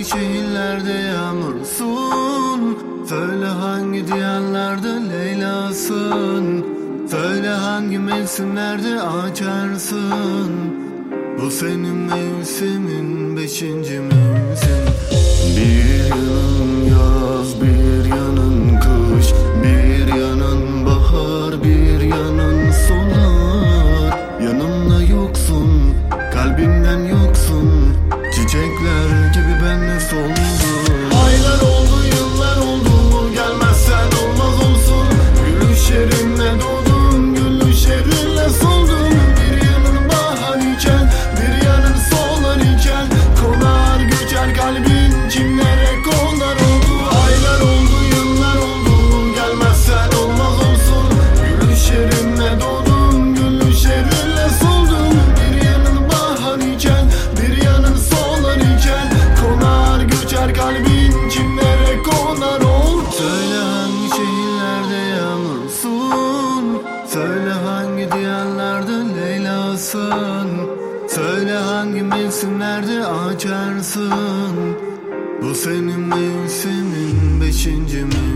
şehirlerde yağmursun? Söyle hangi diyarlarda Leyla'sın? Söyle hangi mevsimlerde açarsın? Bu senin mevsimin, 5. mevsim. Bir yanın yaz, bir yanın kış, bir yanın bahar, bir yanın solar. Yanımda yoksun, kalbimden yoksun. Çiçekler gibi benle soldun. Aylar oldu, yıllar oldu, gelmezsen olmaz olsun. Gülüşlerinle doğdum, gülüşlerinle soldum. Bir yanın bahar iken, bir yanın solar iken, konar göçer kalbin çimlere konar oldu. Aylar oldu, yıllar oldu, gelmezsen olmaz olsun. Gülüşlerinle doğdum, gülüşlerinle soldum. Bir yanın bahar iken, bir yanın solar iken, konar göçer kalbin çimlere konar oldu. Söyle hangi şehirlerde yağmursun? Söyle hangi diyarlarda Leyla'sın? Söyle hangi mevsimlerde açarsın? Bu senin mevsimin, 5. mevsim.